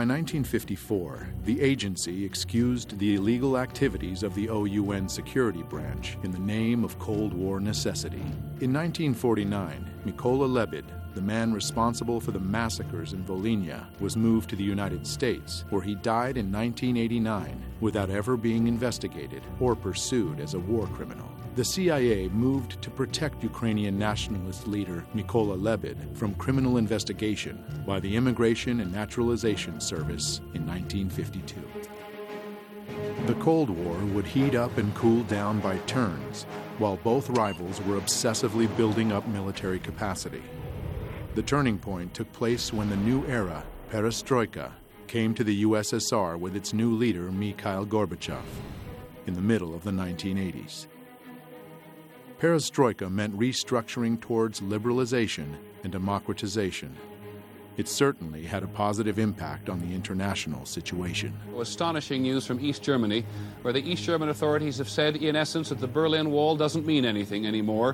By 1954, the agency excused the illegal activities of the OUN security branch in the name of Cold War necessity. In 1949, Mykola Lebed, the man responsible for the massacres in Volhynia, was moved to the United States, where he died in 1989 without ever being investigated or pursued as a war criminal. The CIA moved to protect Ukrainian nationalist leader Mykola Lebed from criminal investigation by the Immigration and Naturalization Service in 1952. The Cold War would heat up and cool down by turns, while both rivals were obsessively building up military capacity. The turning point took place when the new era, Perestroika, came to the USSR with its new leader, Mikhail Gorbachev, in the middle of the 1980s. Perestroika meant restructuring towards liberalization and democratization. It certainly had a positive impact on the international situation. Astonishing news from East Germany, where the East German authorities have said, in essence, that the Berlin Wall doesn't mean anything anymore.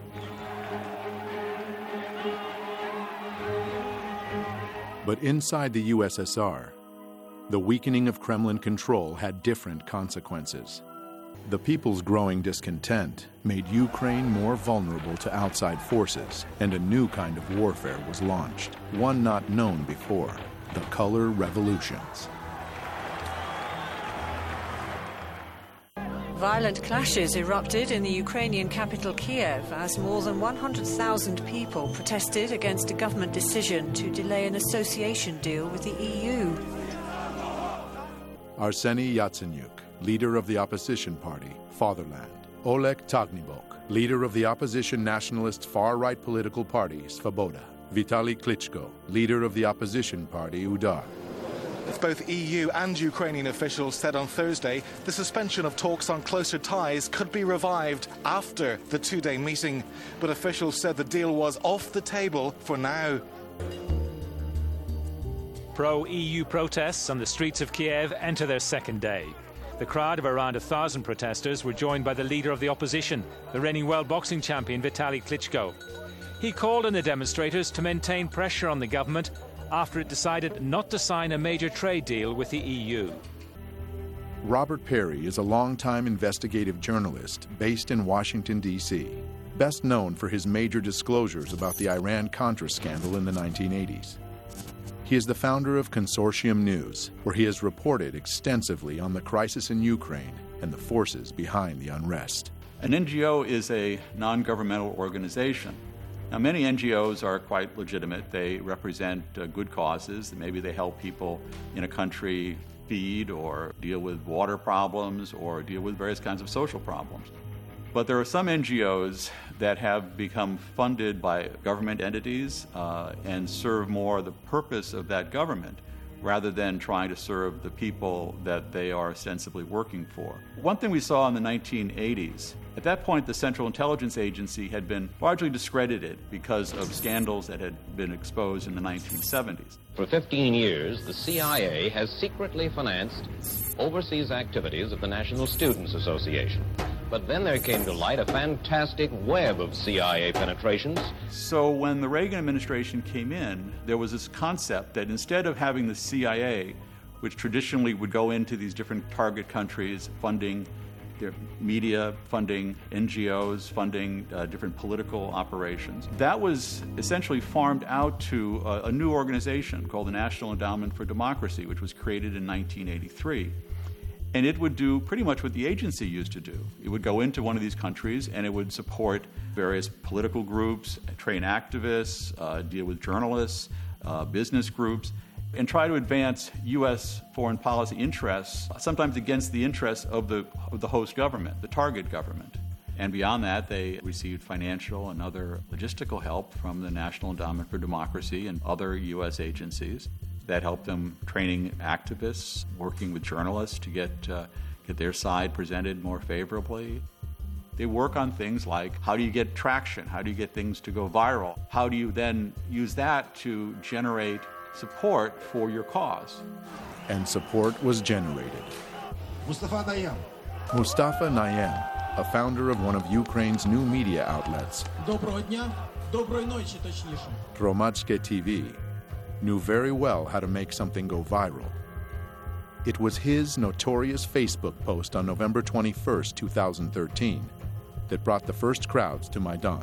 But inside the USSR, the weakening of Kremlin control had different consequences. The people's growing discontent made Ukraine more vulnerable to outside forces, and a new kind of warfare was launched, one not known before, the color revolutions. Violent clashes erupted in the Ukrainian capital Kiev as more than 100,000 people protested against a government decision to delay an association deal with the EU. Arseny Yatsenyuk, leader of the opposition party, Fatherland. Oleg Taghnibok, leader of the opposition nationalist far-right political party, Svoboda. Vitaly Klitschko, leader of the opposition party, Udar. As both EU and Ukrainian officials said on Thursday, the suspension of talks on closer ties could be revived after the two-day meeting. But officials said the deal was off the table for now. Pro-EU protests on the streets of Kiev enter their second day. The crowd of around 1,000 protesters were joined by the leader of the opposition, the reigning world boxing champion Vitaly Klitschko. He called on the demonstrators to maintain pressure on the government after it decided not to sign a major trade deal with the EU. Robert Perry is a longtime investigative journalist based in Washington, D.C., best known for his major disclosures about the Iran-Contra scandal in the 1980s. He is the founder of Consortium News, where he has reported extensively on the crisis in Ukraine and the forces behind the unrest. An NGO is a non-governmental organization. Now, many NGOs are quite legitimate. They represent good causes. Maybe they help people in a country feed or deal with water problems or deal with various kinds of social problems. But there are some NGOs that have become funded by government entities and serve more the purpose of that government rather than trying to serve the people that they are ostensibly working for. One thing we saw in the 1980s, at that point the Central Intelligence Agency had been largely discredited because of scandals that had been exposed in the 1970s. For 15 years, the CIA has secretly financed overseas activities of the National Students Association. But then there came to light a fantastic web of CIA penetrations. So when the Reagan administration came in, there was this concept that instead of having the CIA, which traditionally would go into these different target countries, funding their media, funding NGOs, funding different political operations, that was essentially farmed out to a new organization called the National Endowment for Democracy, which was created in 1983. And it would do pretty much what the agency used to do. It would go into one of these countries and it would support various political groups, train activists, deal with journalists, business groups, and try to advance U.S. foreign policy interests, sometimes against the interests of the host government, the target government. And beyond that, they received financial and other logistical help from the National Endowment for Democracy and other U.S. agencies that helped them training activists, working with journalists to get their side presented more favorably. They work on things like how do you get traction? How do you get things to go viral? How do you then use that to generate support for your cause? And support was generated. Mustafa Nayyem, a founder of one of Ukraine's new media outlets, Hromadske TV, knew very well how to make something go viral It was his notorious Facebook post on November 21, 2013, that brought the first crowds to Maidan.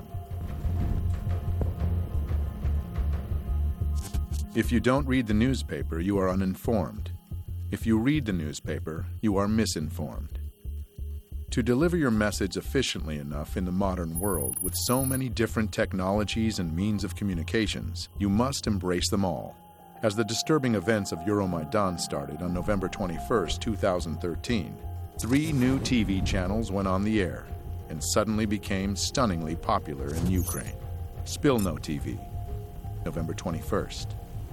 If you don't read the newspaper, you are uninformed. If you read the newspaper, you are misinformed. To deliver your message efficiently enough in the modern world, with so many different technologies and means of communications, you must embrace them all. As the disturbing events of Euromaidan started on November 21, 2013, 3 new TV channels went on the air and suddenly became stunningly popular in Ukraine. Spilno TV, November 21st.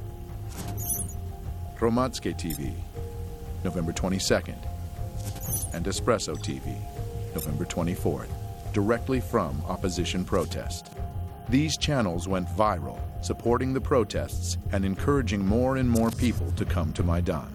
Hromadske TV, November 22nd. And Espresso TV, November 24th, directly from opposition protest. These channels went viral, supporting the protests and encouraging more and more people to come to Maidan.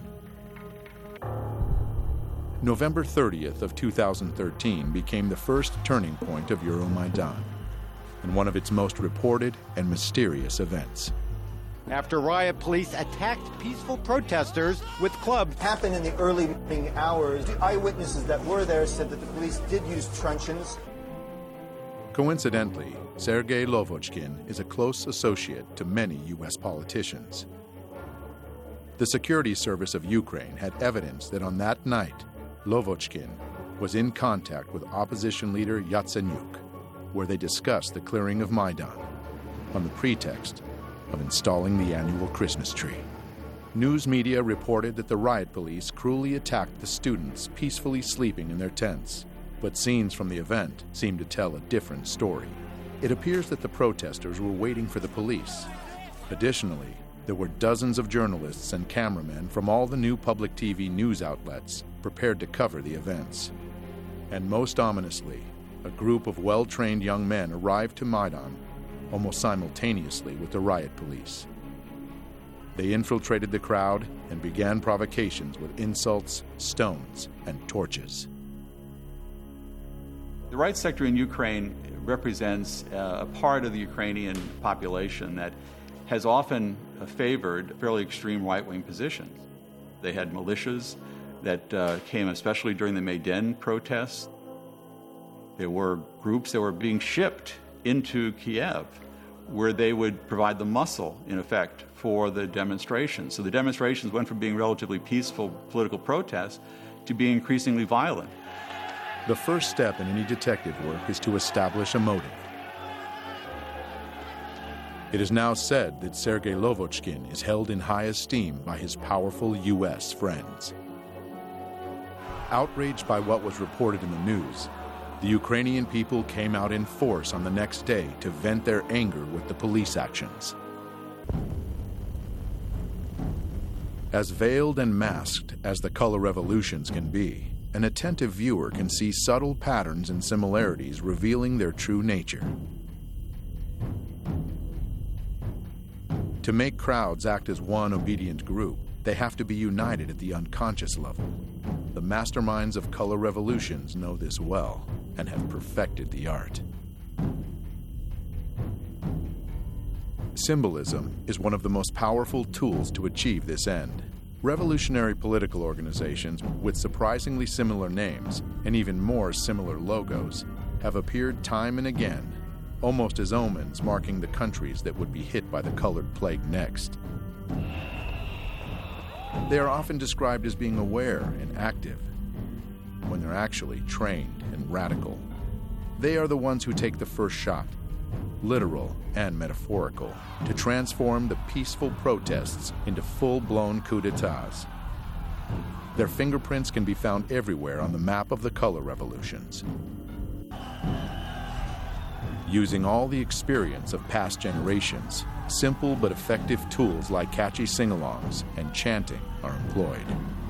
November 30th of 2013 became the first turning point of Euromaidan, and one of its most reported and mysterious events. After riot police attacked peaceful protesters with clubs. Happened in the early morning hours. The eyewitnesses that were there said that the police did use truncheons. Coincidentally, Sergei Lovochkin is a close associate to many U.S. politicians. The Security Service of Ukraine had evidence that on that night, Lovochkin was in contact with opposition leader Yatsenyuk, where they discussed the clearing of Maidan on the pretext of installing the annual Christmas tree. News media reported that the riot police cruelly attacked the students peacefully sleeping in their tents, but scenes from the event seemed to tell a different story. It appears that the protesters were waiting for the police. Additionally, there were dozens of journalists and cameramen from all the new public TV news outlets prepared to cover the events. And most ominously, a group of well-trained young men arrived to Maidan almost simultaneously with the riot police. They infiltrated the crowd and began provocations with insults, stones, and torches. The riot sector in Ukraine represents a part of the Ukrainian population that has often favored fairly extreme right-wing positions. They had militias that came especially during the Maidan protests. There were groups that were being shipped into Kiev, where they would provide the muscle, in effect, for the demonstrations. So the demonstrations went from being relatively peaceful political protests to being increasingly violent. The first step in any detective work is to establish a motive. It is now said that Sergei Lovochkin is held in high esteem by his powerful U.S. friends. Outraged by what was reported in the news, the Ukrainian people came out in force on the next day to vent their anger with the police actions. As veiled and masked as the color revolutions can be, an attentive viewer can see subtle patterns and similarities revealing their true nature. To make crowds act as one obedient group, they have to be united at the unconscious level. The masterminds of color revolutions know this well and have perfected the art. Symbolism is one of the most powerful tools to achieve this end. Revolutionary political organizations with surprisingly similar names and even more similar logos have appeared time and again, almost as omens marking the countries that would be hit by the colored plague next. They are often described as being aware and active, when they're actually trained and radical. They are the ones who take the first shot, literal and metaphorical, to transform the peaceful protests into full-blown coups d'etats. Their fingerprints can be found everywhere on the map of the color revolutions. Using all the experience of past generations, simple but effective tools like catchy sing-alongs and chanting are employed.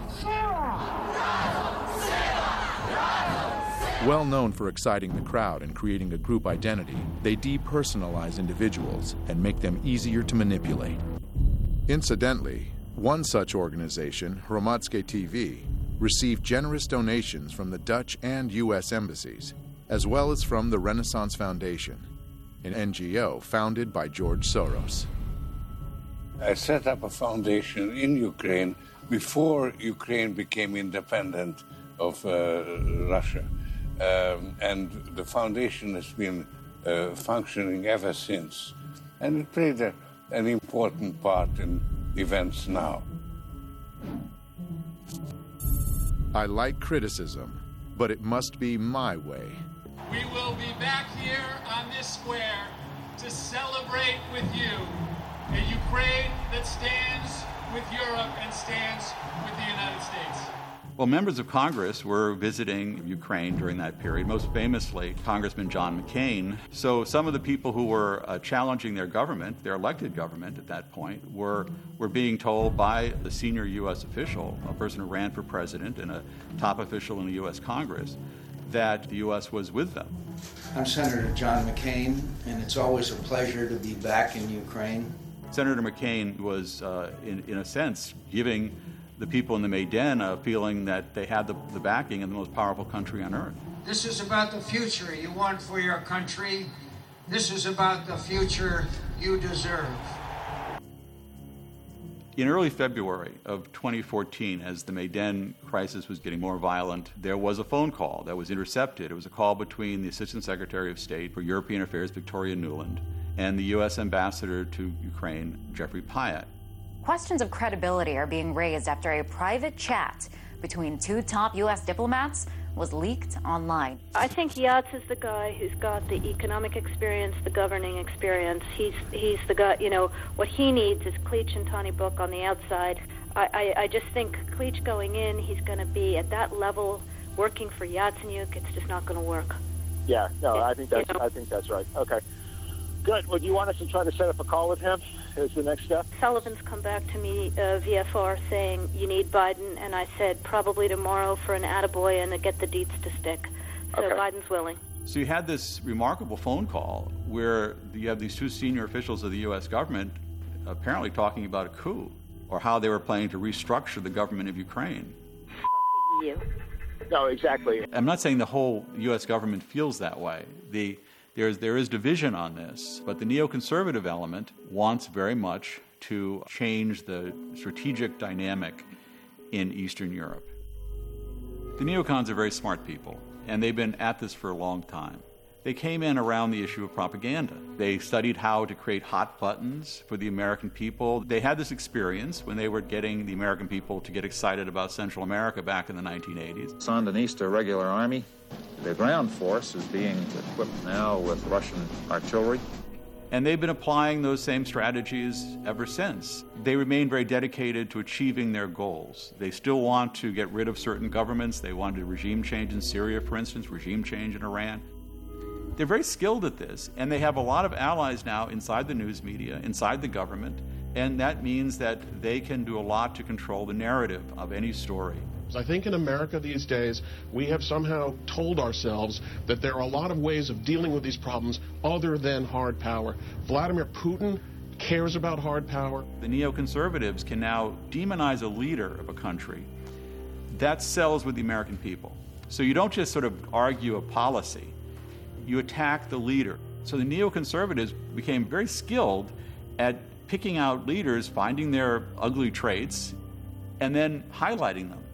Well known for exciting the crowd and creating a group identity, they depersonalize individuals and make them easier to manipulate. Incidentally, one such organization, Hromadske TV, received generous donations from the Dutch and U.S. embassies, as well as from the Renaissance Foundation, an NGO founded by George Soros. I set up a foundation in Ukraine before Ukraine became independent of Russia. And the foundation has been functioning ever since. And it played an important part in events now. I like criticism, but it must be my way. We will be back here on this square to celebrate with you a Ukraine that stands with Europe and stands with the United States. Well, members of Congress were visiting Ukraine during that period, most famously Congressman John McCain. So some of the people who were challenging their government, their elected government at that point, were being told by the senior U.S. official, a person who ran for president and a top official in the U.S. Congress, that the U.S. was with them. I'm Senator John McCain, and it's always a pleasure to be back in Ukraine. Senator McCain was, in a sense, giving the people in the Maidan a feeling that they had the backing of the most powerful country on earth. This is about the future you want for your country. This is about the future you deserve. In early February of 2014, as the Maidan crisis was getting more violent, there was a phone call that was intercepted. It was a call between the Assistant Secretary of State for European Affairs, Victoria Nuland, and the U.S. Ambassador to Ukraine, Jeffrey Pyatt. Questions of credibility are being raised after a private chat between two top U.S. diplomats was leaked online. I think Yats is the guy who's got the economic experience, the governing experience. He's the guy, what he needs is Klitsch and Tony Book on the outside. I just think Klitsch going in, he's going to be at that level working for Yatsenyuk. It's just not going to work. Yeah, no, I think that's right. Okay. Good. Well, do you want us to try to set up a call with him as the next step? Sullivan's come back to me, VFR, saying you need Biden, and I said probably tomorrow for an attaboy and to get the deets to stick. So okay. Biden's willing. So you had this remarkable phone call where you have these two senior officials of the U.S. government apparently talking about a coup or how they were planning to restructure the government of Ukraine. Fuck the EU. No, exactly. I'm not saying the whole U.S. government feels that way. There is division on this, but the neoconservative element wants very much to change the strategic dynamic in Eastern Europe. The neocons are very smart people, and they've been at this for a long time. They came in around the issue of propaganda. They studied how to create hot buttons for the American people. They had this experience when they were getting the American people to get excited about Central America back in the 1980s. Sandinista regular army. The ground force is being equipped now with Russian artillery. And they've been applying those same strategies ever since. They remain very dedicated to achieving their goals. They still want to get rid of certain governments. They wanted regime change in Syria, for instance, regime change in Iran. They're very skilled at this, and they have a lot of allies now inside the news media, inside the government, and that means that they can do a lot to control the narrative of any story. I think in America these days, we have somehow told ourselves that there are a lot of ways of dealing with these problems other than hard power. Vladimir Putin cares about hard power. The neoconservatives can now demonize a leader of a country. That sells with the American people. So you don't just sort of argue a policy. You attack the leader. So the neoconservatives became very skilled at picking out leaders, finding their ugly traits, and then highlighting them.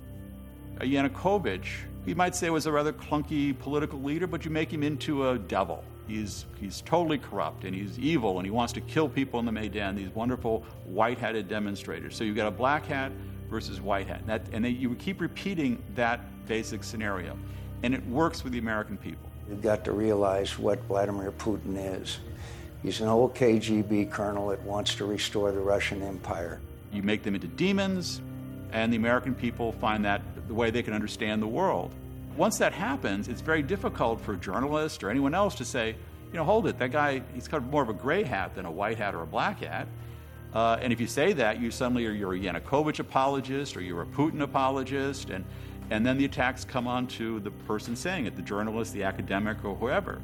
Yanukovych, you might say, was a rather clunky political leader, but you make him into a devil. He's totally corrupt, and he's evil, and he wants to kill people in the Maidan, these wonderful white-hatted demonstrators. So you've got a black hat versus white hat. And you keep repeating that basic scenario, and it works with the American people. You've got to realize what Vladimir Putin is. He's an old KGB colonel that wants to restore the Russian Empire. You make them into demons, and the American people find that the way they can understand the world. Once that happens, it's very difficult for a journalist or anyone else to say, hold it, that guy, he's got more of a gray hat than a white hat or a black hat. And if you say that, you're a Yanukovych apologist or you're a Putin apologist, and then the attacks come on to the person saying it, the journalist, the academic, or whoever.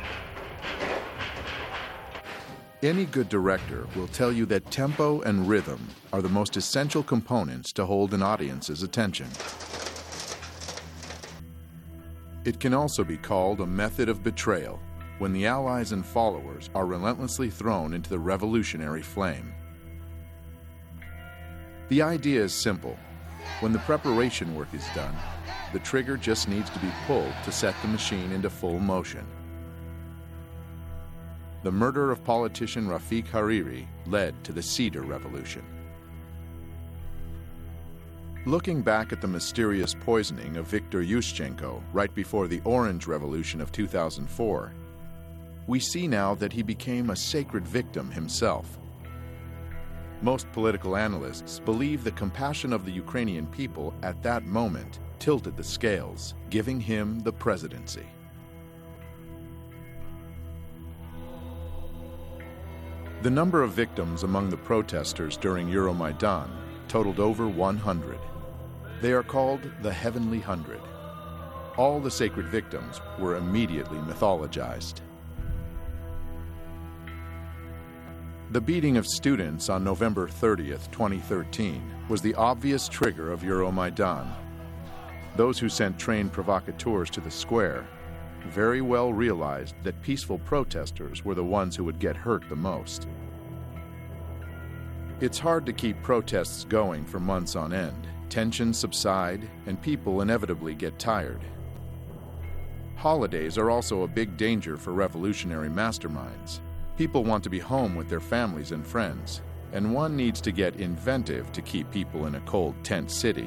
Any good director will tell you that tempo and rhythm are the most essential components to hold an audience's attention. It can also be called a method of betrayal, when the allies and followers are relentlessly thrown into the revolutionary flame. The idea is simple. When the preparation work is done, the trigger just needs to be pulled to set the machine into full motion. The murder of politician Rafiq Hariri led to the Cedar Revolution. Looking back at the mysterious poisoning of Viktor Yushchenko right before the Orange Revolution of 2004, we see now that he became a sacred victim himself. Most political analysts believe the compassion of the Ukrainian people at that moment tilted the scales, giving him the presidency. The number of victims among the protesters during Euromaidan totaled over 100. They are called the Heavenly Hundred. All the sacred victims were immediately mythologized. The beating of students on November 30th, 2013 was the obvious trigger of Euromaidan. Those who sent trained provocateurs to the square very well realized that peaceful protesters were the ones who would get hurt the most. It's hard to keep protests going for months on end. Tensions subside, and people inevitably get tired. Holidays are also a big danger for revolutionary masterminds. People want to be home with their families and friends, and one needs to get inventive to keep people in a cold tent city.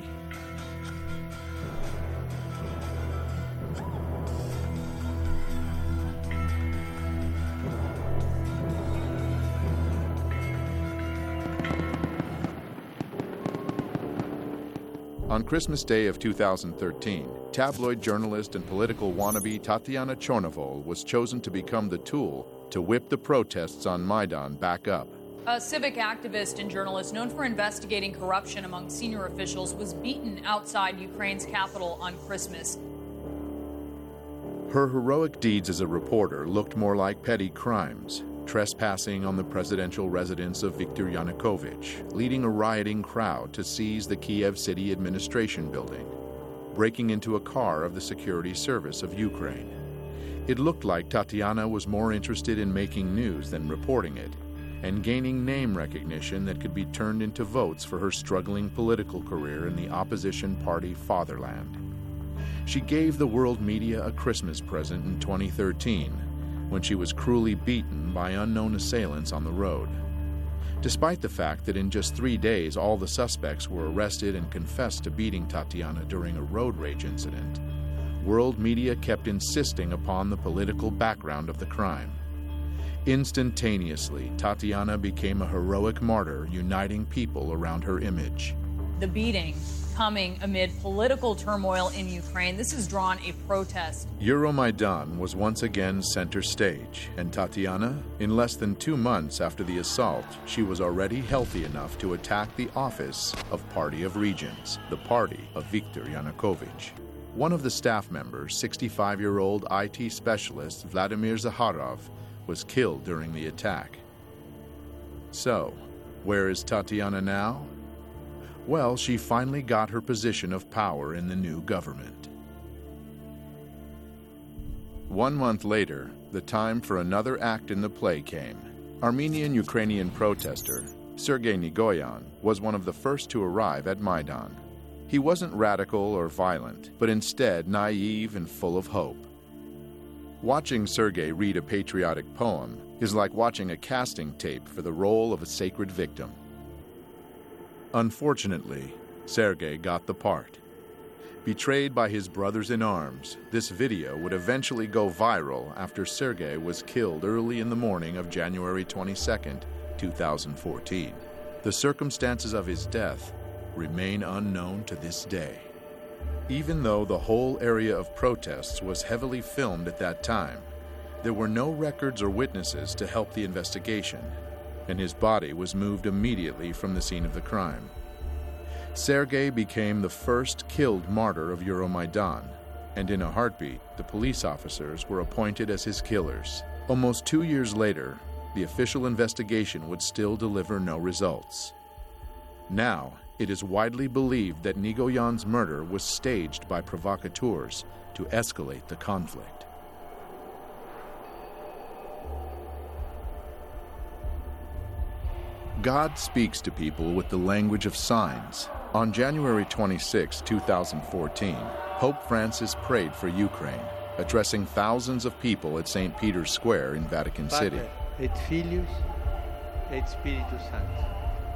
On Christmas Day of 2013, tabloid journalist and political wannabe Tatiana Chornovol was chosen to become the tool to whip the protests on Maidan back up. A civic activist and journalist known for investigating corruption among senior officials was beaten outside Ukraine's capital on Christmas. Her heroic deeds as a reporter looked more like petty crimes, trespassing on the presidential residence of Viktor Yanukovych, leading a rioting crowd to seize the Kiev City Administration building, breaking into a car of the Security Service of Ukraine. It looked like Tatiana was more interested in making news than reporting it, and gaining name recognition that could be turned into votes for her struggling political career in the opposition party Fatherland. She gave the world media a Christmas present in 2013, when she was cruelly beaten by unknown assailants on the road. Despite the fact that in just 3 days all the suspects were arrested and confessed to beating Tatiana during a road rage incident, world media kept insisting upon the political background of the crime. Instantaneously, Tatiana became a heroic martyr, uniting people around her image. The beating coming amid political turmoil in Ukraine. This has drawn a protest. Euromaidan was once again center stage, and Tatiana, in less than 2 months after the assault, she was already healthy enough to attack the office of Party of Regions, the party of Viktor Yanukovych. One of the staff members, 65-year-old IT specialist Vladimir Zakharov, was killed during the attack. So, where is Tatiana now? Well, she finally got her position of power in the new government. 1 month later, the time for another act in the play came. Armenian-Ukrainian protester Sergei Nigoyan was one of the first to arrive at Maidan. He wasn't radical or violent, but instead naive and full of hope. Watching Sergei read a patriotic poem is like watching a casting tape for the role of a sacred victim. Unfortunately, Sergei got the part. Betrayed by his brothers in arms, this video would eventually go viral after Sergei was killed early in the morning of January 22, 2014. The circumstances of his death remain unknown to this day. Even though the whole area of protests was heavily filmed at that time, there were no records or witnesses to help the investigation, and his body was moved immediately from the scene of the crime. Sergei became the first killed martyr of Euromaidan, and in a heartbeat, the police officers were appointed as his killers. Almost 2 years later, the official investigation would still deliver no results. Now, it is widely believed that Nigoyan's murder was staged by provocateurs to escalate the conflict. God speaks to people with the language of signs, On January 26, 2014, Pope Francis prayed for Ukraine, addressing thousands of people at St. Peter's Square in Vatican City. Et Filius et Spiritus Sanctus.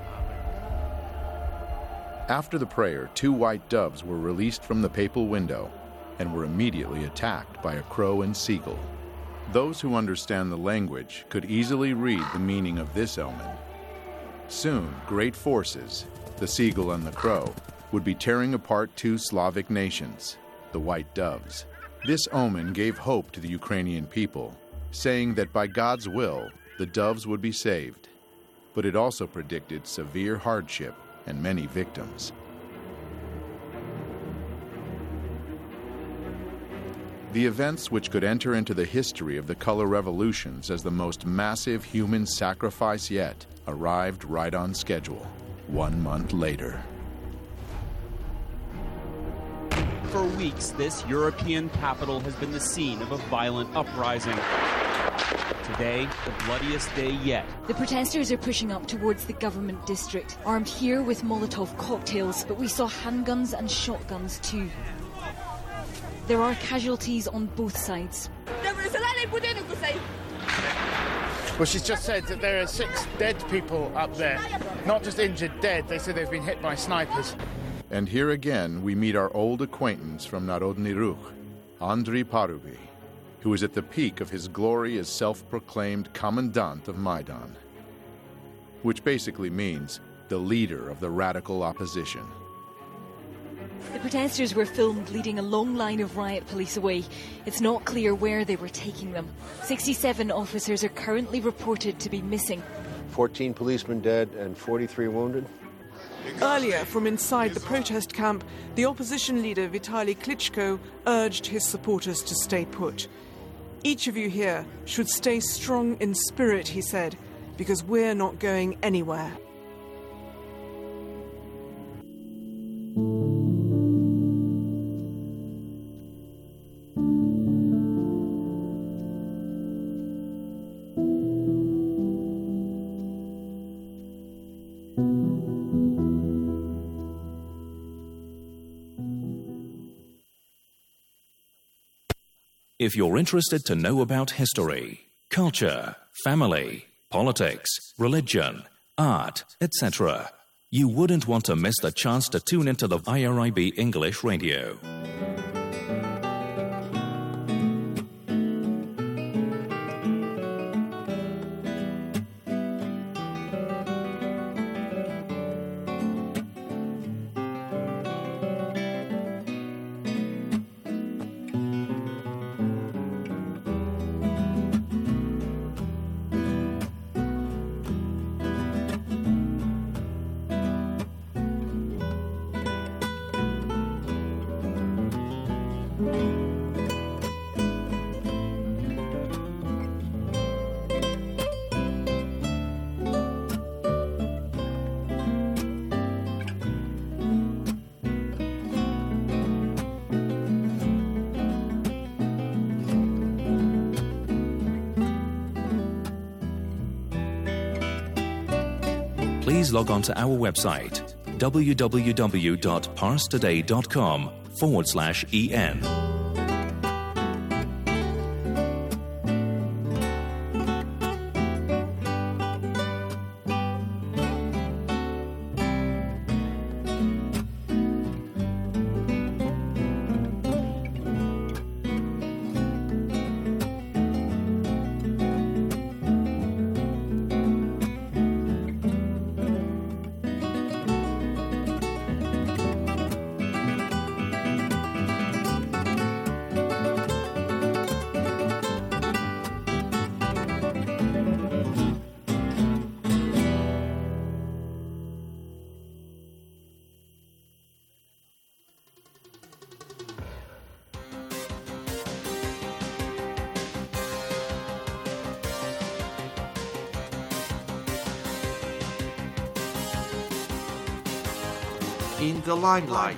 After the prayer, 2 white doves were released from the papal window and were immediately attacked by a crow and seagull. Those who understand the language could easily read the meaning of this omen. Soon, great forces, the seagull and the crow, would be tearing apart 2 Slavic nations, the white doves. This omen gave hope to the Ukrainian people, saying that by God's will, the doves would be saved. But it also predicted severe hardship and many victims. The events which could enter into the history of the color revolutions as the most massive human sacrifice yet arrived right on schedule, 1 month later. For weeks, this European capital has been the scene of a violent uprising. Today, the bloodiest day yet. The protesters are pushing up towards the government district, armed here with Molotov cocktails, but we saw handguns and shotguns too. There are casualties on both sides. Well, she's just said that there are 6 dead people up there. Not just injured, dead. They said they've been hit by snipers. And here again we meet our old acquaintance from Narodny Ruch, Andriy Parubiy, who is at the peak of his glory as self-proclaimed commandant of Maidan, which basically means the leader of the radical opposition. The protesters were filmed leading a long line of riot police away. It's not clear where they were taking them. 67 officers are currently reported to be missing. 14 policemen dead and 43 wounded. Earlier, from inside the protest camp, the opposition leader Vitaly Klitschko urged his supporters to stay put. Each of you here should stay strong in spirit, he said, because we're not going anywhere. If you're interested to know about history, culture, family, politics, religion, art, etc., you wouldn't want to miss the chance to tune into the IRIB English Radio. Please log on to our website, www.parstoday.com/en. In the limelight.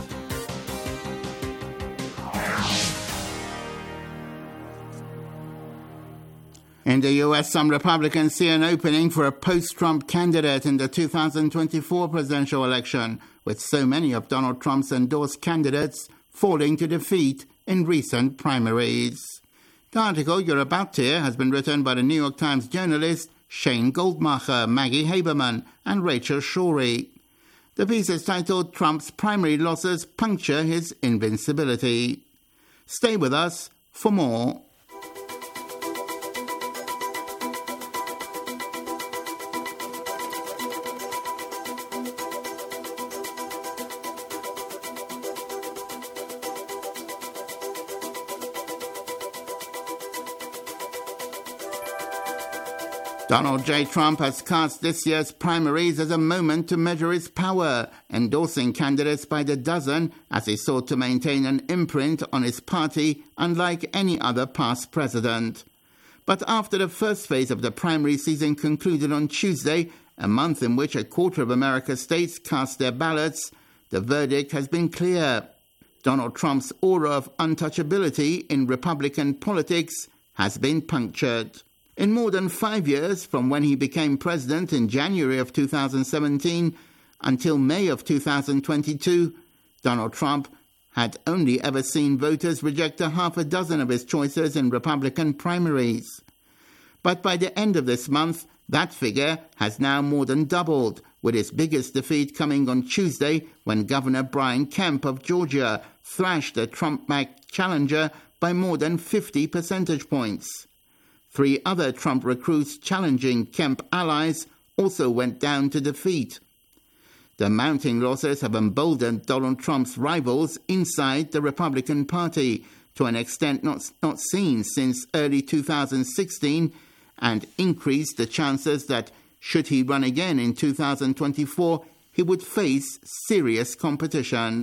In the U.S., some Republicans see an opening for a post-Trump candidate in the 2024 presidential election, with so many of Donald Trump's endorsed candidates falling to defeat in recent primaries. The article you're about to hear has been written by the New York Times journalists Shane Goldmacher, Maggie Haberman and Rachel Shorey. The piece is titled "Trump's Primary Losses Puncture His Invincibility." Stay with us for more. Donald J. Trump has cast this year's primaries as a moment to measure his power, endorsing candidates by the dozen as he sought to maintain an imprint on his party unlike any other past president. But after the first phase of the primary season concluded on Tuesday, a month in which a quarter of America's states cast their ballots, the verdict has been clear. Donald Trump's aura of untouchability in Republican politics has been punctured. In more than 5 years, from when he became president in January of 2017 until May of 2022, Donald Trump had only ever seen voters reject a half a dozen of his choices in Republican primaries. But by the end of this month, that figure has now more than doubled, with his biggest defeat coming on Tuesday when Governor Brian Kemp of Georgia thrashed a Trump-backed challenger by more than 50 percentage points. 3 other Trump recruits challenging Kemp allies also went down to defeat. The mounting losses have emboldened Donald Trump's rivals inside the Republican Party to an extent not seen since early 2016 and increased the chances that, should he run again in 2024, he would face serious competition.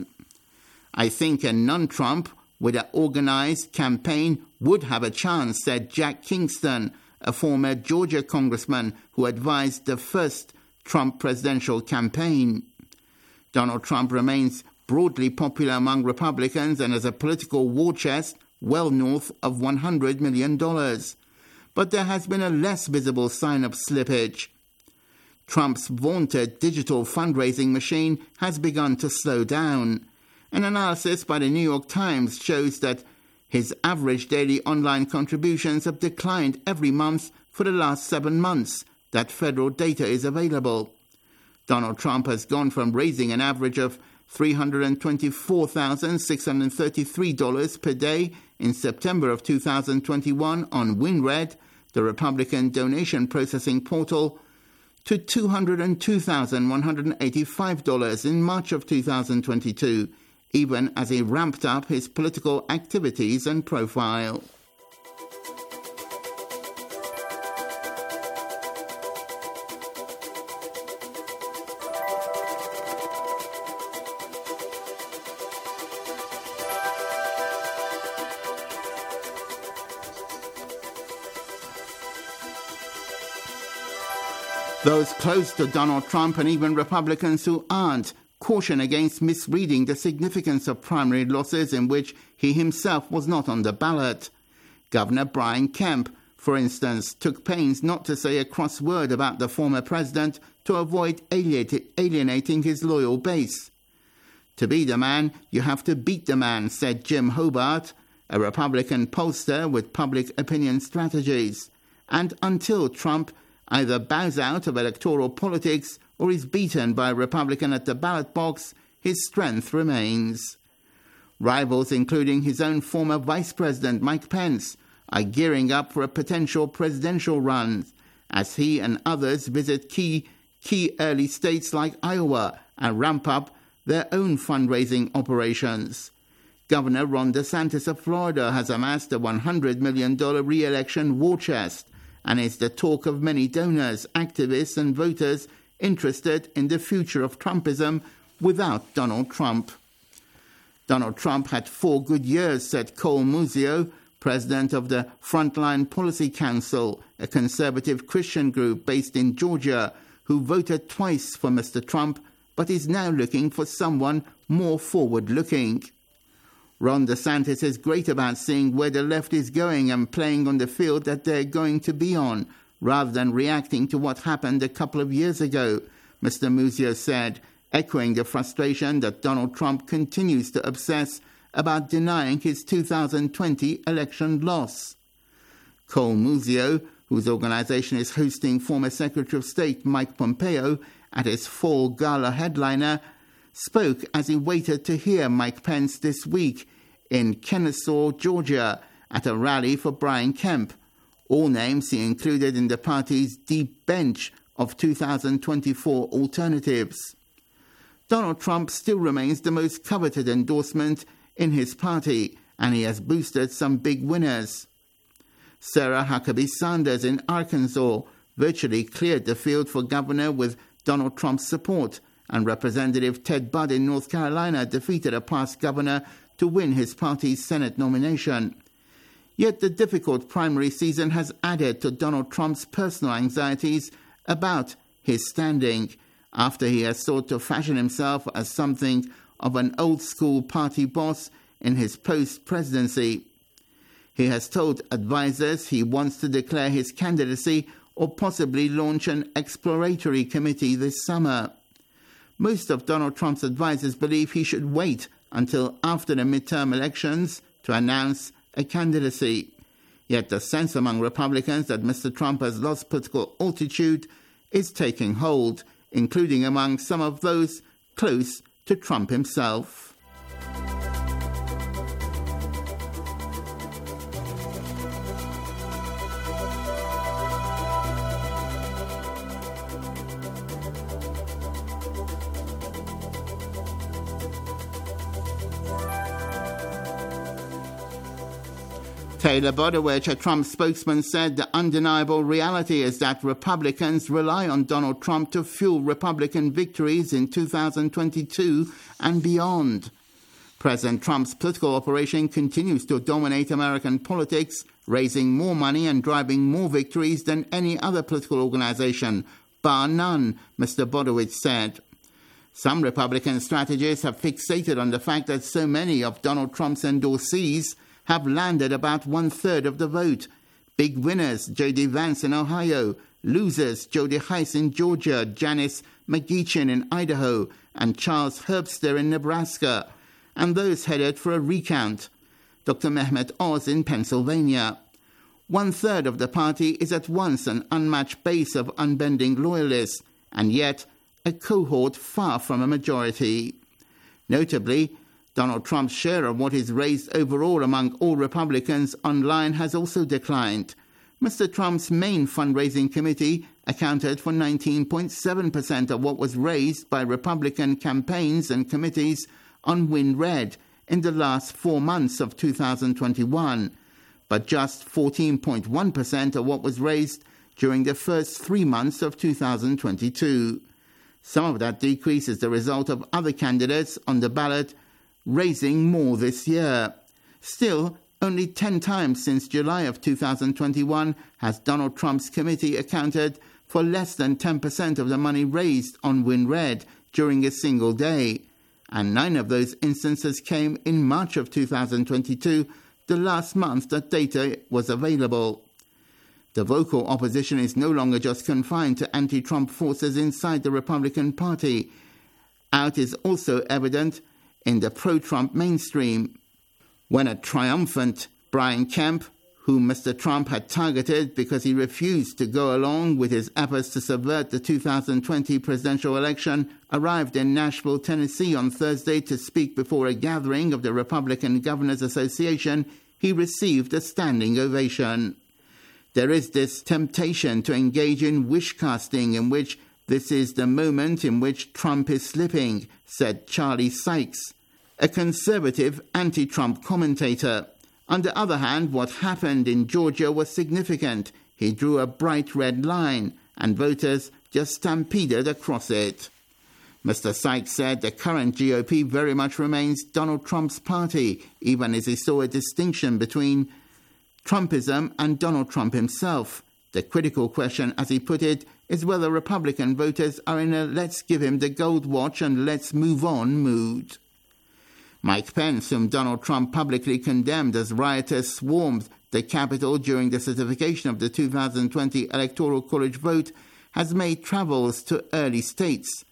I think a non-Trump with an organized campaign would have a chance, said Jack Kingston, a former Georgia congressman who advised the first Trump presidential campaign. Donald Trump remains broadly popular among Republicans and as a political war chest well north of $100 million. But there has been a less visible sign of slippage. Trump's vaunted digital fundraising machine has begun to slow down. An analysis by the New York Times shows that his average daily online contributions have declined every month for the last 7 months that federal data is available. Donald Trump has gone from raising an average of $324,633 per day in September of 2021 on WinRed, the Republican donation processing portal, to $202,185 in March of 2022, even as he ramped up his political activities and profile. Those close to Donald Trump and even Republicans who aren't caution against misreading the significance of primary losses in which he himself was not on the ballot. Governor Brian Kemp, for instance, took pains not to say a cross word about the former president to avoid alienating his loyal base. To be the man, you have to beat the man, said Jim Hobart, a Republican pollster with public opinion strategies. And until Trump either bows out of electoral politics or is beaten by a Republican at the ballot box, his strength remains. Rivals, including his own former Vice President Mike Pence, are gearing up for a potential presidential run as he and others visit key early states like Iowa and ramp up their own fundraising operations. Governor Ron DeSantis of Florida has amassed a $100 million re-election war chest and is the talk of many donors, activists and voters interested in the future of Trumpism without Donald Trump. Donald Trump had 4 good years, said Cole Muzio, president of the Frontline Policy Council, a conservative Christian group based in Georgia, who voted twice for Mr. Trump, but is now looking for someone more forward-looking. Ron DeSantis is great about seeing where the left is going and playing on the field that they're going to be on, rather than reacting to what happened a couple of years ago, Mr. Muzio said, echoing the frustration that Donald Trump continues to obsess about denying his 2020 election loss. Cole Muzio, whose organization is hosting former Secretary of State Mike Pompeo at his fall gala headliner, spoke as he waited to hear Mike Pence this week in Kennesaw, Georgia, at a rally for Brian Kemp, all names he included in the party's deep bench of 2024 alternatives. Donald Trump still remains the most coveted endorsement in his party, and he has boosted some big winners. Sarah Huckabee Sanders in Arkansas virtually cleared the field for governor with Donald Trump's support, and Representative Ted Budd in North Carolina defeated a past governor to win his party's Senate nomination. Yet the difficult primary season has added to Donald Trump's personal anxieties about his standing, after he has sought to fashion himself as something of an old-school party boss in his post-presidency. He has told advisers he wants to declare his candidacy or possibly launch an exploratory committee this summer. Most of Donald Trump's advisers believe he should wait until after the midterm elections to announce a candidacy. Yet the sense among Republicans that Mr. Trump has lost political altitude is taking hold, including among some of those close to Trump himself. Taylor Bodowich, a Trump spokesman, said the undeniable reality is that Republicans rely on Donald Trump to fuel Republican victories in 2022 and beyond. President Trump's political operation continues to dominate American politics, raising more money and driving more victories than any other political organization, bar none, Mr. Bodowich said. Some Republican strategists have fixated on the fact that so many of Donald Trump's endorsees have landed about one-third of the vote. Big winners, J.D. Vance in Ohio. Losers, Jody Hice in Georgia, Janice McGeachin in Idaho, and Charles Herbster in Nebraska. And those headed for a recount. Dr. Mehmet Oz in Pennsylvania. One-third of the party is at once an unmatched base of unbending loyalists, and yet a cohort far from a majority. Notably, Donald Trump's share of what is raised overall among all Republicans online has also declined. Mr. Trump's main fundraising committee accounted for 19.7% of what was raised by Republican campaigns and committees on WinRed in the last 4 months of 2021, but just 14.1% of what was raised during the first 3 months of 2022. Some of that decrease is the result of other candidates on the ballot raising more this year. Still, only 10 times since July of 2021 has Donald Trump's committee accounted for less than 10% of the money raised on WinRed during a single day. And 9 of those instances came in March of 2022, the last month that data was available. The vocal opposition is no longer just confined to anti-Trump forces inside the Republican Party. Out is also evident in the pro-Trump mainstream, when a triumphant Brian Kemp, whom Mr. Trump had targeted because he refused to go along with his efforts to subvert the 2020 presidential election, arrived in Nashville, Tennessee on Thursday to speak before a gathering of the Republican Governors Association, he received a standing ovation. There is this temptation to engage in wish-casting in which this is the moment in which Trump is slipping, said Charlie Sykes, a conservative anti-Trump commentator. On the other hand, what happened in Georgia was significant. He drew a bright red line, and voters just stampeded across it. Mr. Sykes said the current GOP very much remains Donald Trump's party, even as he saw a distinction between Trumpism and Donald Trump himself. The critical question, as he put it, is whether Republican voters are in a let's give him the gold watch and let's move on mood. Mike Pence, whom Donald Trump publicly condemned as rioters swarmed the Capitol during the certification of the 2020 Electoral College vote, has made travels to early states.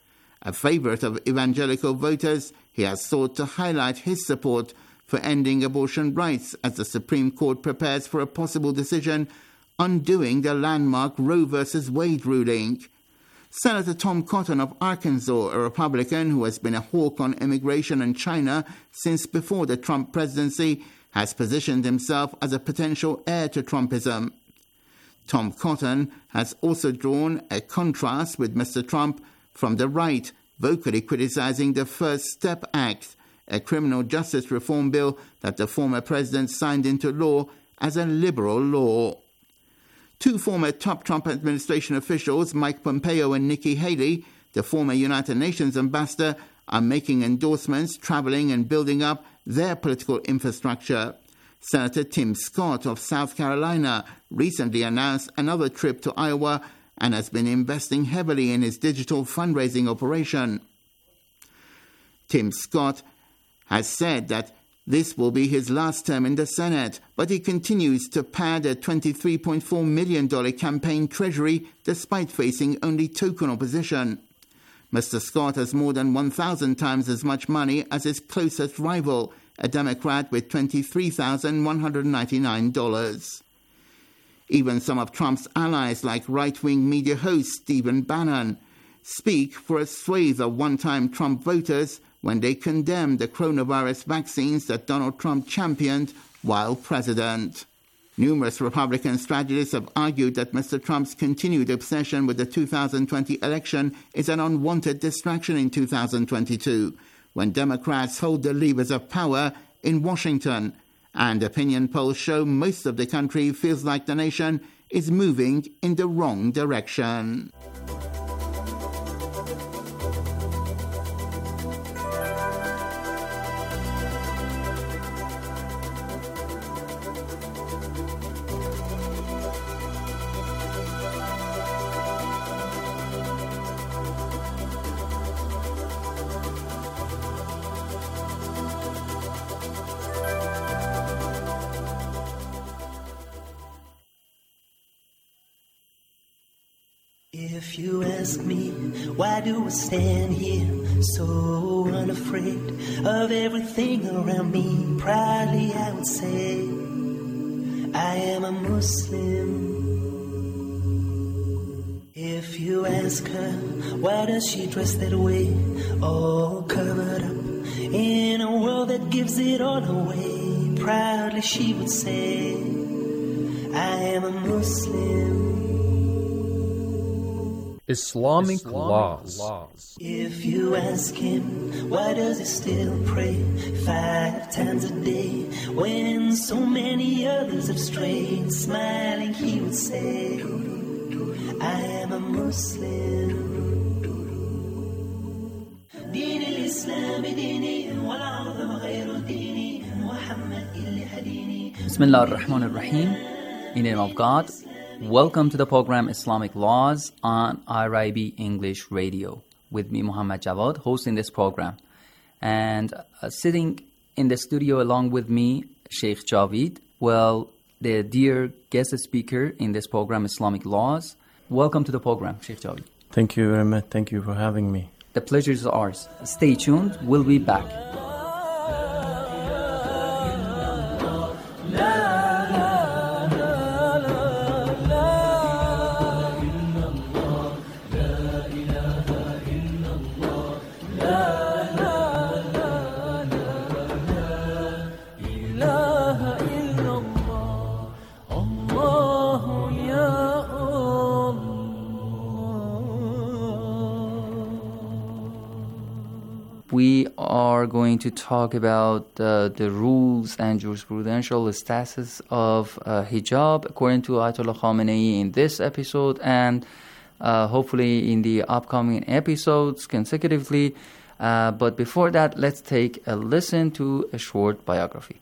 A favorite of evangelical voters, he has sought to highlight his support for ending abortion rights as the Supreme Court prepares for a possible decision undoing the landmark Roe v. Wade ruling. Senator Tom Cotton of Arkansas, a Republican who has been a hawk on immigration and China since before the Trump presidency, has positioned himself as a potential heir to Trumpism. Tom Cotton has also drawn a contrast with Mr. Trump from the right, vocally criticizing the First Step Act, a criminal justice reform bill that the former president signed into law as a liberal law. Two former top Trump administration officials, Mike Pompeo and Nikki Haley, the former United Nations ambassador, are making endorsements, traveling and building up their political infrastructure. Senator Tim Scott of South Carolina recently announced another trip to Iowa and has been investing heavily in his digital fundraising operation. Tim Scott has said that this will be his last term in the Senate, but he continues to pad a $23.4 million campaign treasury despite facing only token opposition. Mr. Scott has more than 1,000 times as much money as his closest rival, a Democrat with $23,199. Even some of Trump's allies, like right-wing media host Stephen Bannon, speak for a swathe of one-time Trump voters when they condemn the coronavirus vaccines that Donald Trump championed while president. Numerous Republican strategists have argued that Mr. Trump's continued obsession with the 2020 election is an unwanted distraction in 2022, when Democrats hold the levers of power in Washington, and opinion polls show most of the country feels like the nation is moving in the wrong direction. If you ask me, why do I stand here so unafraid of everything around me? Proudly I would say, I am a Muslim. If you ask her, why does she dress that way, all covered up in a world that gives it all away? Proudly she would say, I am a Muslim. Islamic laws. If you ask him, why does he still pray 5 times a day when so many others have strayed? Smiling he would say, I am a Muslim. دين الإسلام ديني والعظم غير ديني محمد اللي هديني. Bismillah ar-Rahman ar-Rahim. In the name of God. Welcome to the program Islamic Laws on IRIB English Radio. With me, Muhammad Jawad, hosting this program. And sitting in the studio along with me, Sheikh Javid, well, the dear guest speaker in this program, Islamic Laws. Welcome to the program, Sheikh Javid. Thank you very much. Thank you for having me. The pleasure is ours. Stay tuned. We'll be back. We are going to talk about the rules and jurisprudential status of hijab according to Ayatollah Khamenei in this episode, and hopefully in the upcoming episodes consecutively. But before that, let's take a listen to a short biography.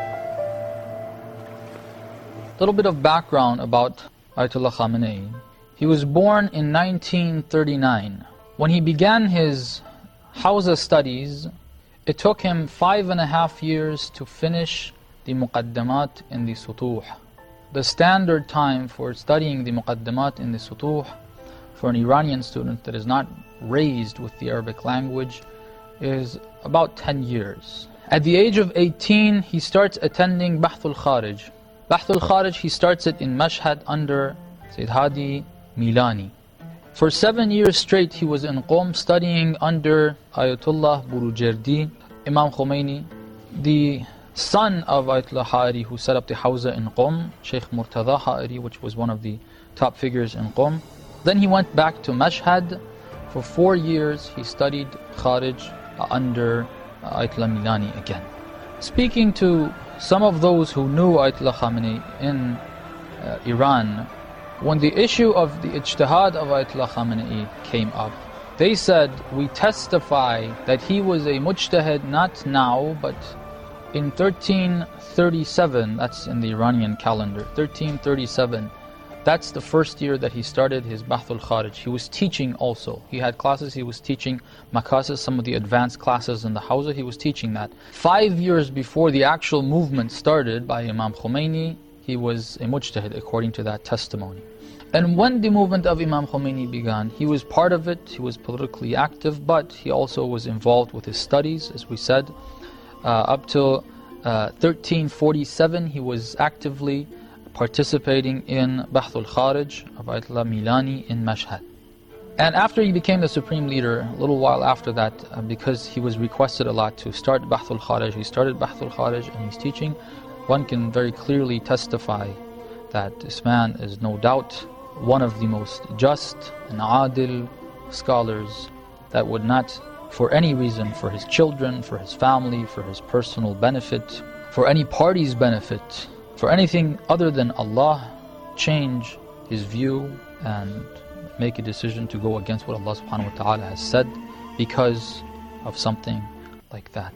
A little bit of background about Ayatollah Khamenei. He was born in 1939. When he began his Hawza studies, it took him 5.5 years to finish the Muqaddamat in the Sutuh. The standard time for studying the Muqaddamat in the Sutuh for an Iranian student that is not raised with the Arabic language is about 10 years. At the age of 18, he starts attending Bahthul Kharij. Bahthul Kharij, he starts it in Mashhad under Sayyid Hadi Milani. For 7 years straight, he was in Qom studying under Ayatollah Burujerdi, Imam Khomeini, the son of Ayatollah Ha'iri, who set up the Hawza in Qom, Sheikh Murtada Ha'iri, which was one of the top figures in Qom. Then he went back to Mashhad. For 4 years, he studied Kharij under Ayatollah Milani again. Speaking to some of those who knew Ayatollah Khamenei in Iran, when the issue of the ijtihad of Ayatollah Khamenei came up, they said, we testify that he was a mujtahid not now, but in 1337, that's in the Iranian calendar, 1337, that's the first year that he started his Bahthul Kharij. He was teaching also. He had classes, he was teaching Makasis, some of the advanced classes in the Hawza, he was teaching that. 5 years before the actual movement started by Imam Khomeini, he was a mujtahid according to that testimony. And when the movement of Imam Khomeini began, he was part of it, he was politically active, but he also was involved with his studies, as we said. Up till 1347, he was actively participating in Bahthul Kharij of Ayatollah Milani in Mashhad. And after he became the supreme leader, a little while after that, because he was requested a lot to start Bahthul Kharij, he started Bahthul Kharij and he's teaching. One can very clearly testify that this man is no doubt one of the most just and adil scholars that would not, for any reason, for his children, for his family, for his personal benefit, for any party's benefit, for anything other than Allah, change his view and make a decision to go against what Allah subhanahu wa ta'ala has said because of something like that.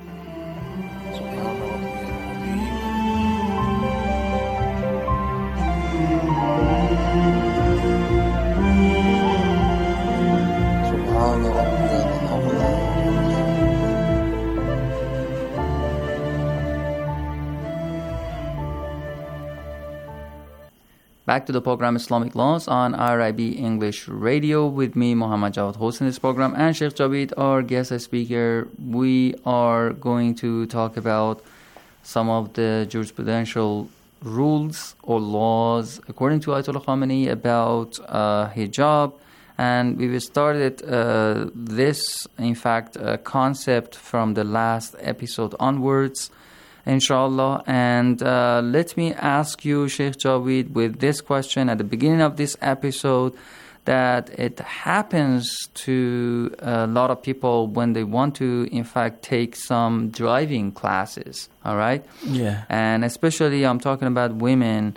Back to the program Islamic Laws on IRIB English Radio with me, Muhammad Jawad, hosting this program, and Sheikh Javid, our guest speaker. We are going to talk about some of the jurisprudential rules or laws according to Ayatollah Khamenei about hijab. And we've started this, in fact, concept from the last episode onwards, inshallah. And let me ask you, Sheikh Javid, with this question at the beginning of this episode, that it happens to a lot of people when they want to, in fact, take some driving classes, all right? Yeah. And especially I'm talking about women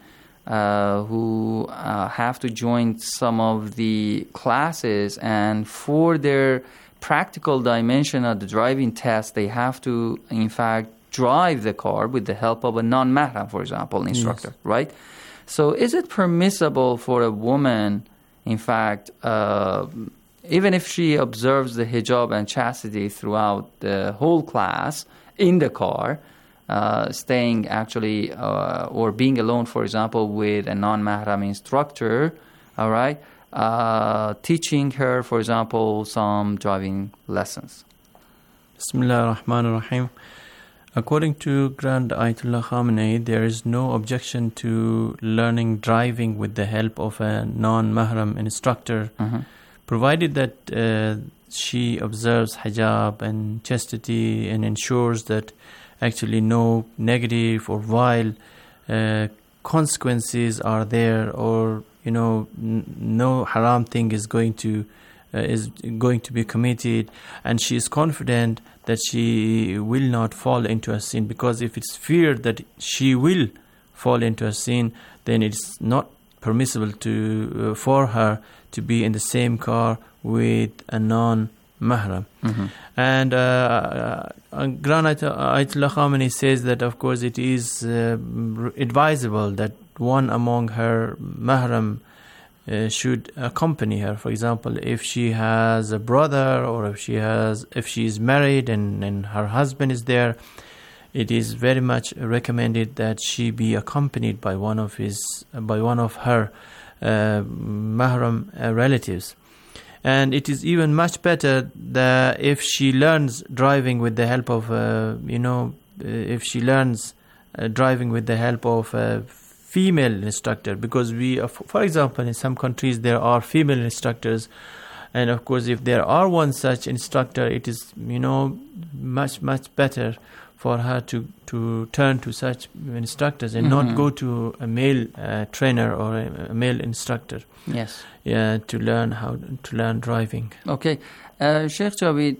who have to join some of the classes, and for their practical dimension of the driving test, they have to, in fact, drive the car with the help of a non-mahram, for example, instructor, yes. Right? So is it permissible for a woman, in fact, even if she observes the hijab and chastity throughout the whole class in the car, staying actually or being alone, for example, with a non-mahram instructor, all right, teaching her, for example, some driving lessons? Bismillah ar-Rahman ar-Rahim. According to Grand Ayatollah Khamenei, there is no objection to learning driving with the help of a non-mahram instructor, provided that she observes hijab and chastity and ensures that actually no negative or vile consequences are there, or no haram thing is going to be committed, and she is confident that she will not fall into a sin. Because if it's feared that she will fall into a sin, then it's not permissible for her to be in the same car with a non-mahram. And Grand Ayatollah Khamenei says that, of course, it is advisable that one among her mahram should accompany her. For example, if she has a brother, or if she is married and her husband is there, it is very much recommended that she be accompanied by one of her mahram relatives. And it is even much better that if she learns driving with the help of a female instructor, because for example, in some countries there are female instructors, and of course if there are one such instructor, it is much better for her to turn to such instructors and not go to a male trainer or a male instructor. Yes. Yeah, to learn driving. Okay. Sheikh Jawid,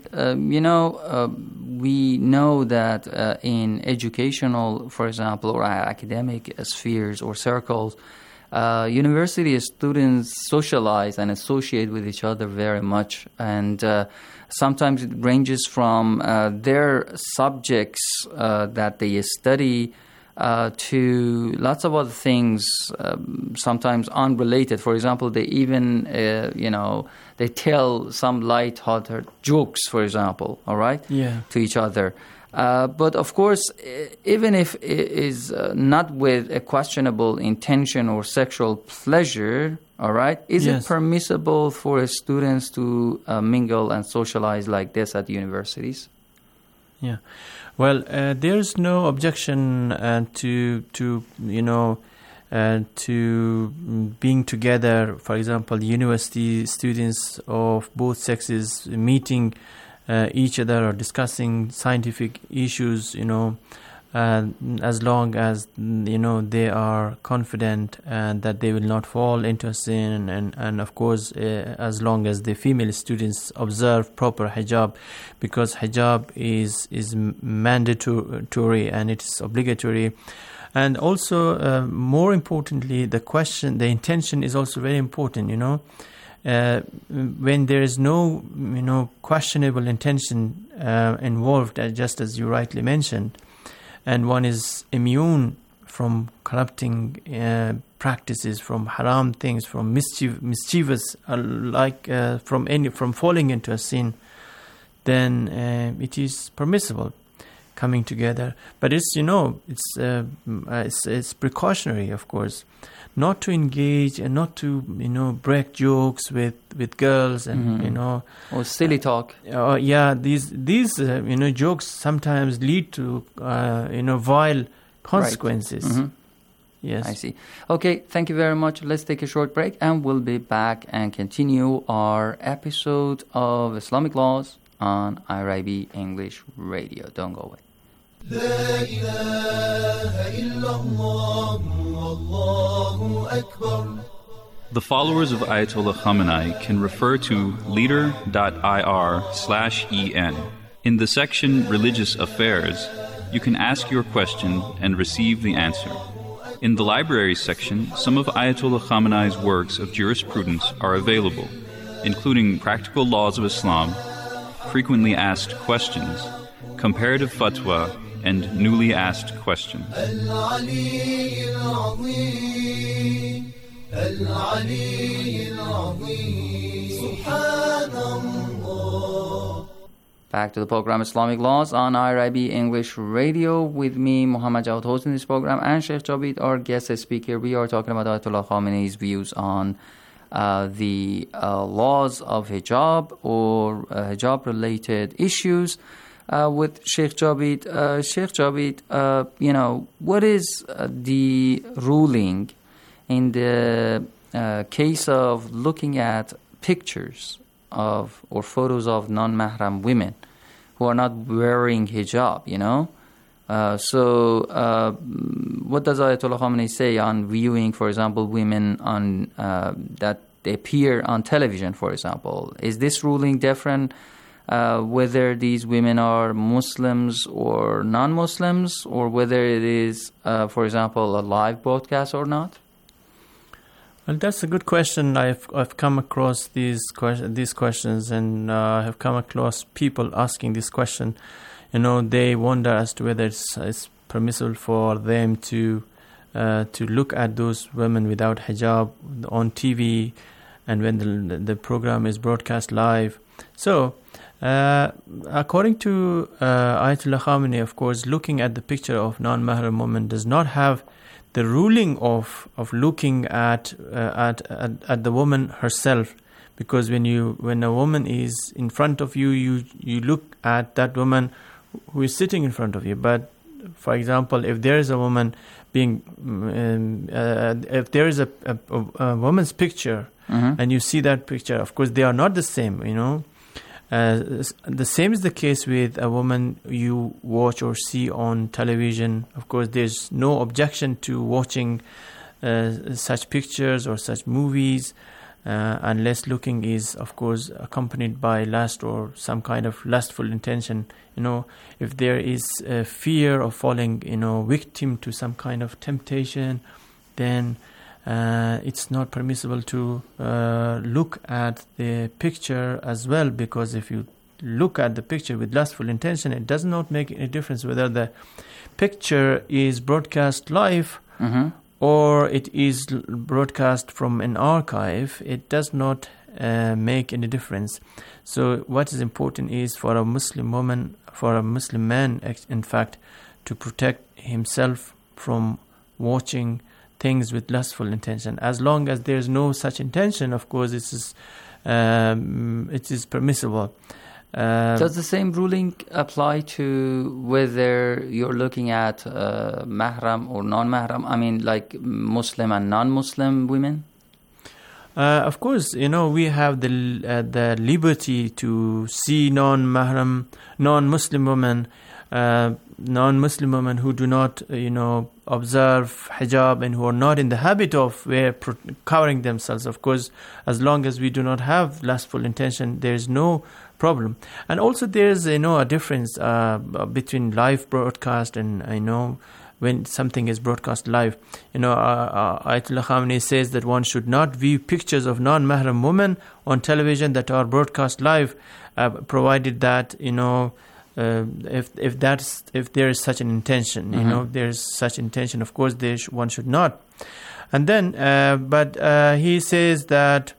we know that in educational, for example, or academic spheres or circles, university students socialize and associate with each other very much, and sometimes it ranges from their subjects that they study to lots of other things, sometimes unrelated. For example, they even, they tell some light-hearted jokes, for example, all right, to each other. But of course, even if it is not with a questionable intention or sexual pleasure, all right, is it permissible for students to mingle and socialize like this at universities? Yeah. Well, there is no objection to being together. For example, university students of both sexes meeting each other or discussing scientific issues, as long as they are confident and that they will not fall into a sin, and of course as long as the female students observe proper hijab, because hijab is mandatory and it's obligatory. And also more importantly, the intention is also very important. When there is no questionable intention involved, just as you rightly mentioned, and one is immune from corrupting practices, from haram things, from mischievous, from falling into a sin, then it is permissible coming together. But it's precautionary, of course, not to engage and not to break jokes with girls and or silly talk. These jokes sometimes lead to vile consequences. Right. Mm-hmm. Yes, I see. Okay, thank you very much. Let's take a short break and we'll be back and continue our episode of Islamic Laws on IRIB English Radio. Don't go away. لا إله إلا الله والله أكبر. The followers of Ayatollah Khamenei can refer to leader.ir/en. In the section Religious Affairs, you can ask your question and receive the answer. In the Libraries section, some of Ayatollah Khamenei's works of jurisprudence are available, including Practical Laws of Islam, Frequently Asked Questions, Comparative Fatwa, and Newly Asked Questions. Back to the program Islamic Laws on IRIB English Radio with me, Muhammad Jawad, hosting this program, and Sheikh Jawid, our guest speaker. We are talking about Ayatollah Khamenei's views on the laws of hijab or hijab-related issues with Sheikh Jawid. Sheikh Jawid, what is the ruling in the case of looking at pictures of or photos of non-mahram women who are not wearing hijab, what does Ayatollah Khamenei say on viewing, for example, women on that they appear on television, for example? Is this ruling different whether these women are Muslims or non-Muslims, or whether it is, for example, a live broadcast or not? Well, that's a good question. I've come across these questions, and I have come across people asking this question. They wonder as to whether it's permissible for them to to look at those women without hijab on TV and when the program is broadcast live. So, according to Ayatollah Khamenei, of course, looking at the picture of non-mahram woman does not have the ruling of looking at the woman herself, because when a woman is in front of you, you look at that woman who is sitting in front of you. But for example, if there is a woman being, if there is a woman's picture, and you see that picture, of course, they are not the same, you know. The same is the case with a woman you watch or see on television. Of course, there's no objection to watching such pictures or such movies, unless looking is, of course, accompanied by lust or some kind of lustful intention. You know, if there is a fear of falling, you know, victim to some kind of temptation, then it's not permissible to look at the picture as well, because if you look at the picture with lustful intention, it does not make any difference whether the picture is broadcast live or it is broadcast from an archive. It does not make any difference. So what is important is for a Muslim woman, for a Muslim man, in fact, to protect himself from watching things with lustful intention. As long as there is no such intention, of course, it is permissible. Does the same ruling apply to whether you're looking at mahram or non-mahram? I mean, like Muslim and non-Muslim women? Of course, you know, we have the liberty to see non-mahram, non-Muslim women, non-Muslim women who do not, you know, observe hijab and who are not in the habit of covering themselves. Of course, as long as we do not have lustful intention, there is no problem. And also there is, you know, a difference between live broadcast and, you know, when something is broadcast live. You know, Ayatollah Khamenei says that one should not view pictures of non-mahram women on television that are broadcast live, provided that, you know, if there is such an intention, you know, there is such intention, of course, one should not. And then, but he says that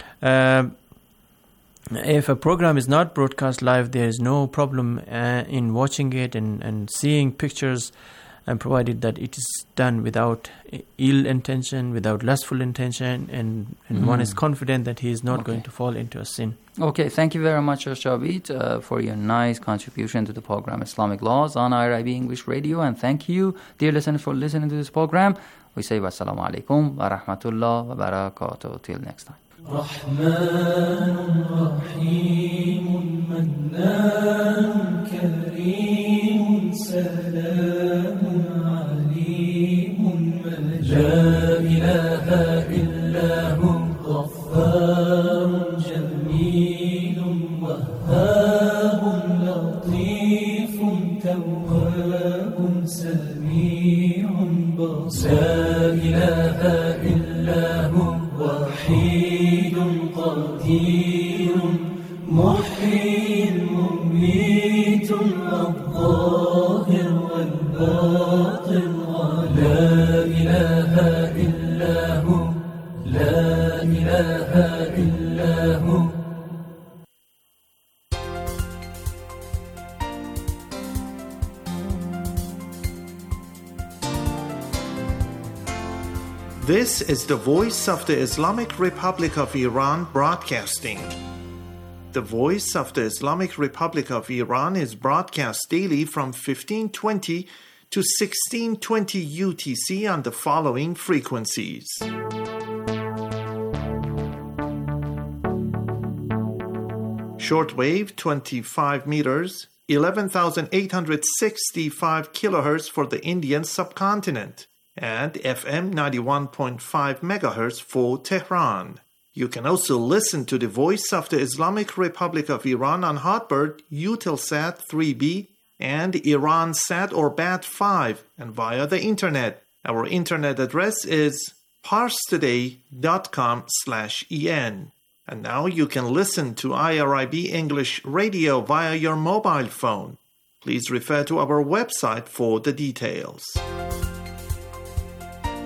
if a program is not broadcast live, there is no problem in watching it and seeing pictures, and provided that it is done without ill intention, without lustful intention, and one is confident that he is not going to fall into a sin. Okay, thank you very much, Shabit, for your nice contribution to the program Islamic Laws on IRIB English Radio. And thank you, dear listeners, for listening to this program. We say wassalamu alaikum wa rahmatullah wa barakatuh. Till next time. رحمن رحيم منان كريم سلام عليم لا إله إلا هو غفار جميل وهاب لطيف تواب سميع بصير لا إله إلا هو وحيد قدير محيي مميت الظاهر والباطن لا إله إلا هو لا إله إلا هو. This is the voice of the Islamic Republic of Iran broadcasting. The voice of the Islamic Republic of Iran is broadcast daily from 1520 to 1620 UTC on the following frequencies. Shortwave 25 meters, 11,865 kilohertz for the Indian subcontinent, and FM 91.5 megahertz for Tehran. You can also listen to the Voice of the Islamic Republic of Iran on Hotbird, Eutelsat 3B, and Iransat or BAT5, and via the Internet. Our Internet address is parstoday.com/en. And now you can listen to IRIB English Radio via your mobile phone. Please refer to our website for the details.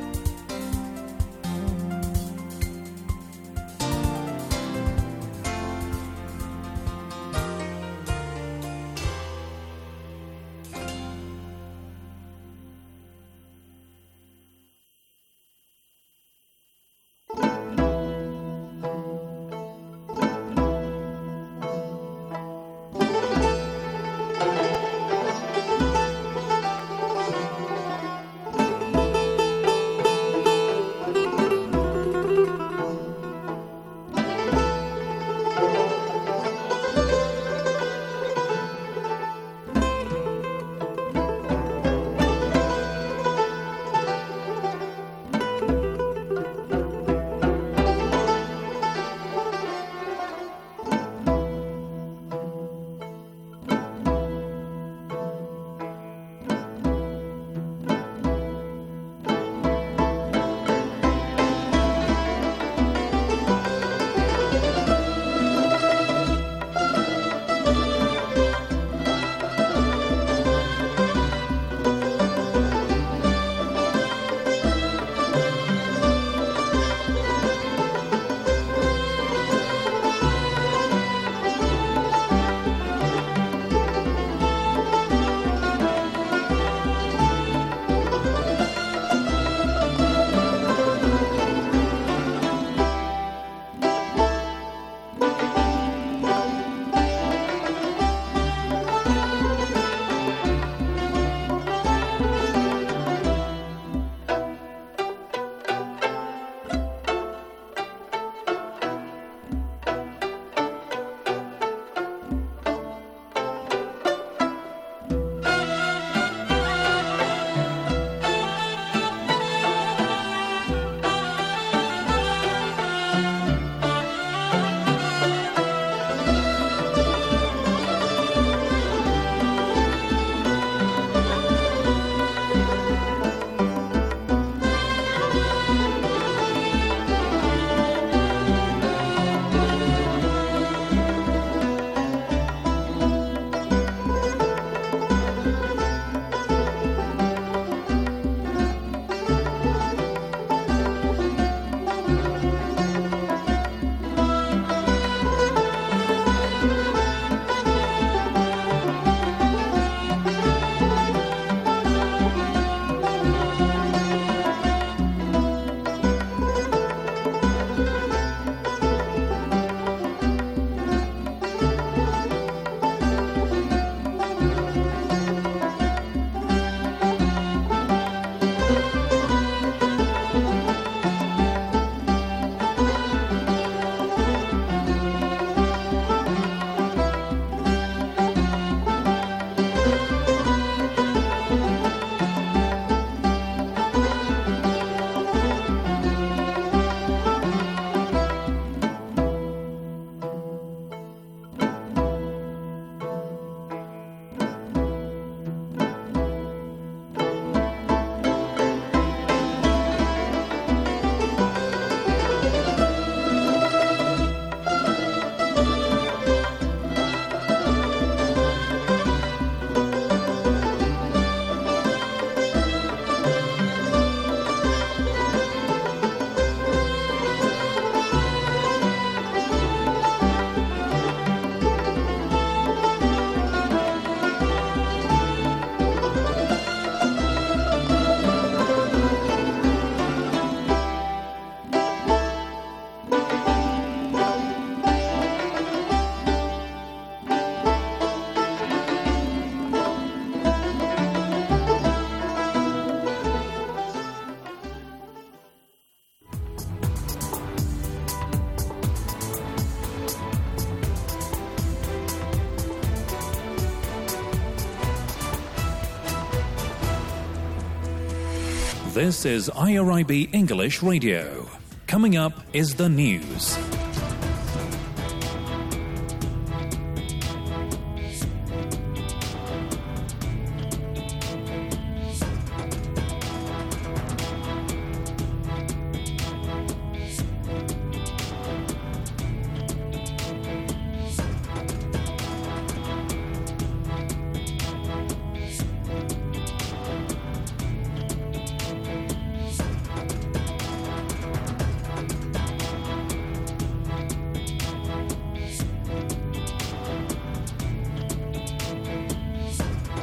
This is IRIB English Radio. Coming up is the news.